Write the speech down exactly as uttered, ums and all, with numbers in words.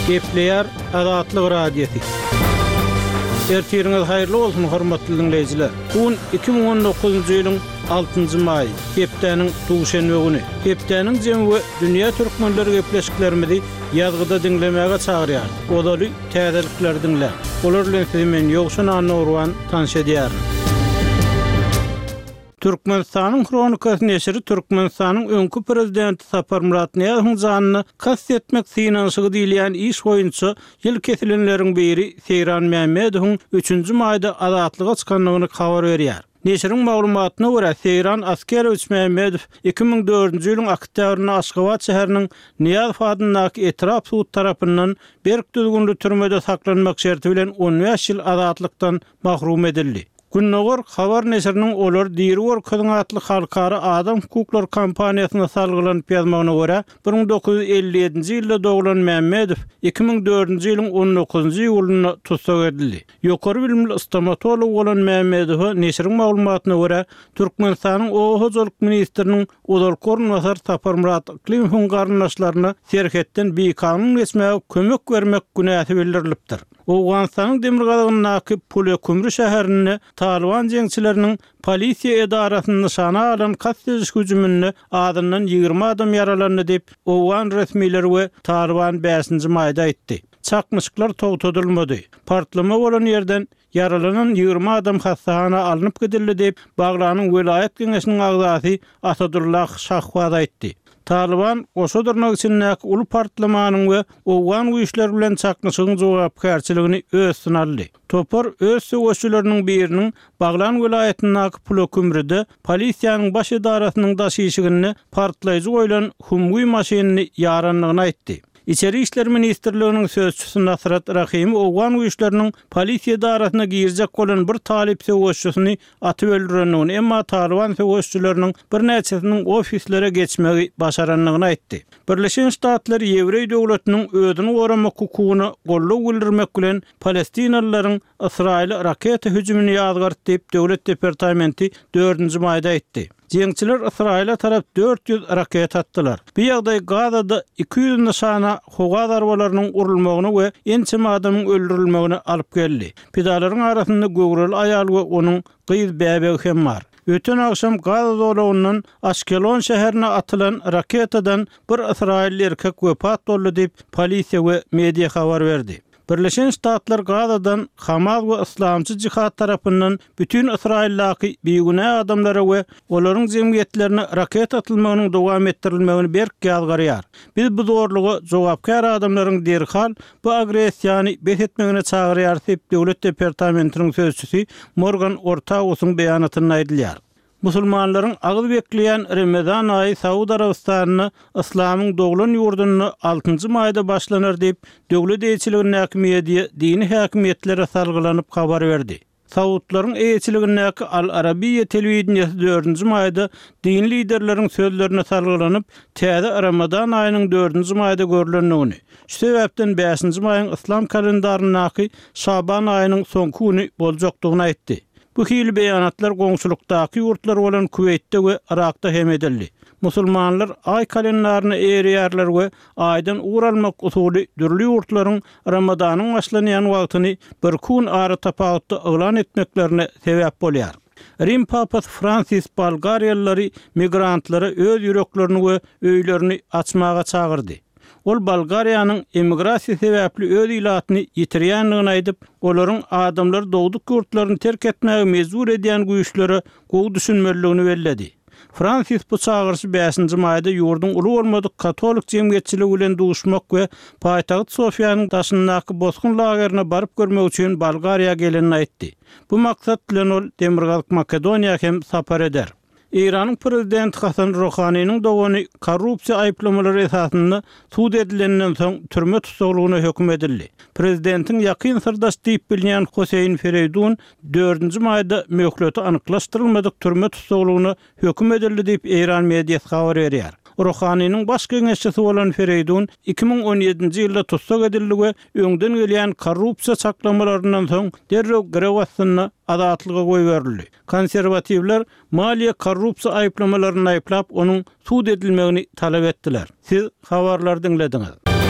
Gepleýär Azatlyk radiosi. Ertiriniz haýyrly bolsun hormatly dinleýijiler. Bu iki ming on dokuzunjy ýylyň altynjy maý, Gepdäniň duşenbe güni. Gepdäniň jemgy dünýä türkmenleri gepleşiklerimizi ýazgyda dinlemäge çagyrýar. Odaly täzelikler dinlä. Olar bilen sizi men ýogşun anurwan tanış edýär. Türkmenistanyň Kronikasy neşri Türkmenistanyň öňkü prezidenti Sapar Murat Niýazowyň janyny kast etmek synanyşygy diýilýän iş boýunça ýyl kesilenleriň biri Seyran Mämmedowyň üçünjü maýda azatlyga çykanlygyny habar berýär. Neşriň maglumatyna görä Seyran Askeroviç Mämmedow iki ming dördünjü ýylyň oktýabryna Aşgabat şäheriniň Niýazow adyndaky Etrap sud tarapyndan berk düzgünli türmede saklanmak şerti bilen on beş ýyl azatlykdan mahrum edildi. Günnogor habar neşriniň olar Dirwor Ködüňatly halkara adam hukuklar kampaniýasyna salgylanyp ýazmagyna görä bir ming dokuz ýuz elli ýedinji ýylda doglan Mämmedow iki ming dördünjü ýylyň on dokuzunjy ýylyna tutsak edildi. Ýokary bilimli stomatolog bolan Mämmedow neşriň maglumatyna görä Türkmenistanyň Owahazolyk ministriniň Odalkorn Masar Sapar Murat Klimhun garnaşlaryna serhetden beýkanun geçmäge kömek bermek günäsi bildirilipdir. Owganstanyň Demirgazynyň Pule Kümrü şäherini Taliban jeňçileriniň polisiýa edarasyny nişana alan kastediş hüjümüne adyndan ýygrima adam yaralandy diýip Owgan resmileri we Taliban beşinji maýda aýtdy. Çakmyşyklar togtadylmady. Partlama bolan ýerden yaralanan ýygrima adam hastahana alınıp gidildi diýip Baglanyň welayet geňeşiniň agzasy Asadullah Şahwat aýtdy. Taliban oşodurnak içindäki uly partlamanyň we Owgan güýçleri bilen çakmyşygyň jogapkärçiligini özüne aldy. Topar öz söwüşçüleriniň biriniň Baglan welaýetindäki Pulokümrüde polisiýanyň baş edarasynyň daşyşygyny partlaýjy goýulan humgy maşynyny ýaranlygyny aýtdy. İçeri İşler Ministerliğinin sözcüsü Nasrat Rahim Owgan güýçleriniň polisiýa edarasyna girjek bolan bir talip söwüşçüsini atyp öldürenligini, emma Taliban söwüşçüleriniň bir näçesiniň ofislere geçmegi başaranlygyny aýtdy. Birleşen Ştatlar Ýewrey döwletiniň özüni goramak hukugyny gollaw bildirmek bilen Palestinalylaryň Israil raketa hüjümini ýazgart diýip döwlet departamenti dördünjü maýda aýtdy. Jeňçiler Israila tarap dört yüz raket atdylar. Bu ýagdaý Gazada iki yüz nişana howa darbalarynyň urulmagyny we ençeme adamyň öldürilmegini alyp geldi. Pidalaryň arasynda gögrel aýal we onuň gyz bäbegi hem bar. Öten akşam Gaza dolabyndan Aşkelon şäherine atylan raketadan bir Israilli erkek wepat boldy diýip polisiýa we media habar berdi. Birleşen Ştatlar Gaza'dan Hamas we İslamçı Jihad tarapyndan bütün İsrailli beýgünä adamlara we olaryň jemgyýetlerine raket atylmagynyň dowam etdirilmegini berk ýazgarýar. Biz bu zorlugy jogapkär adamlaryň derhal bu agresiýany bet etmegine çagyrýar diýip döwlet departamentiniň sözçüsi Morgan Ortagosyň beýanatyny aýdylýar. Musulmanlaryň agyz bekleýän Ramazan aýy Saudi Arabistanyny İslamyň doglan ýurduny altynjy maýda başlanar diýip döwlet eýçiliginiň media dini häkimetlere salgylanyp habar berdi. Saudlaryň eýçiliginiň Al Arabiyya telewizionyasy dördünjü maýda din liderleriň sözlerine salgylanyp täze Ramazan aýynyň dördünjü maýda görülenligini, şu sebäpden beşinji maýyň İslam kalendarynyň Şaban aýynyň soňky güni boljakdygyny aýtdy. Bu hili beýanatlar goňşulukdaky ýurtlar bolan Kuweytde we Irakda hem edildi. Musulmanlar ay kalendaryny eýerýärler we aýdan uralmak usuly dürli ýurtlaryň Ramazanyň başlanýan wagtyny bir kun ara tapawutda elan etmeklerine sebäp bolýar. Rim Papasy Francis Bulgariýalylary migrantlara öz ýüreklerini we öýlerini açmaga çagyrdy. Ol Bulgariýanyň emigrasiýa sebäpli öz ilatyny ýitirýänligini aýdyp, olaryň adamlar dogduk ýurtlaryny terk etmäge mezbur edýän güýçlere gowy düşünmeligini belledi. Fransis bu çağırışı beşinji maýda ýurdun uly bolmadyk katolik jemgyýetçiligi bilen duşmak we paýtagyt Sofiýanyň daşyndaky bozgun lagerine baryp görmek üçin Bulgariýa gelenini aýtdy. Bu maksat bilen ol Demirgazyk Makedoniýa hem sapar eder. İran'ın prezidenti Hasan Rouhanyň dogany korrupsiýa aýplamalary esasynda sud edilenden soň türme tutuklugyna hökm edildi. Prezidentin ýakyn sirdaş diýip bilinýän Hoseýn Fereydun dördünjü maýda möhleti anyklaşdyrylmadyk türme tutuklugyna hökm edildi diýip İran mediýasy habar berýär. Rouhanyň baş geňeşçisi bolan Fereydun iki ming on ýedinji ýylda tutsak edildi we öňden gelýän korrupsiýa çaklamalaryndan soň derrew grewasyna azatlyga goý berildi. Konserwatiwler maliýe korrupsiýa aýplamalarını aýplap onuň sud edilmegini talap etdiler. Siz habarlar dinlediňiz.